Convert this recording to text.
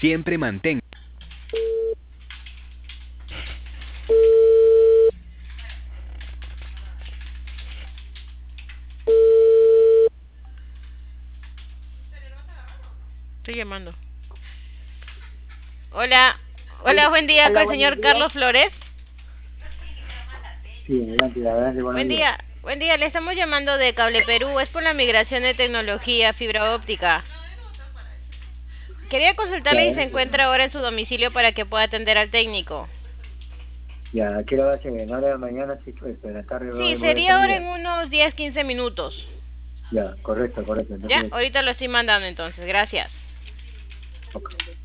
Siempre mantenga. Estoy llamando. Hola, hola, buen día con Hola, el buenos señor días. Carlos Flores. Sí, adelante, adelante, buenos días. Buen día, le estamos llamando de Cable Perú, es por la migración de tecnología fibra óptica. Quería consultarle si se Ya, encuentra ahora en su domicilio para que pueda atender al técnico. ya, ¿a qué hora va a ser? En hora de la mañana sí estoy, pero en la tarde Sí, voy a sería ahora en salir. unos 10-15 minutos. Ya, correcto, correcto. Ya, Entonces, ahorita lo estoy mandando entonces, gracias. ok.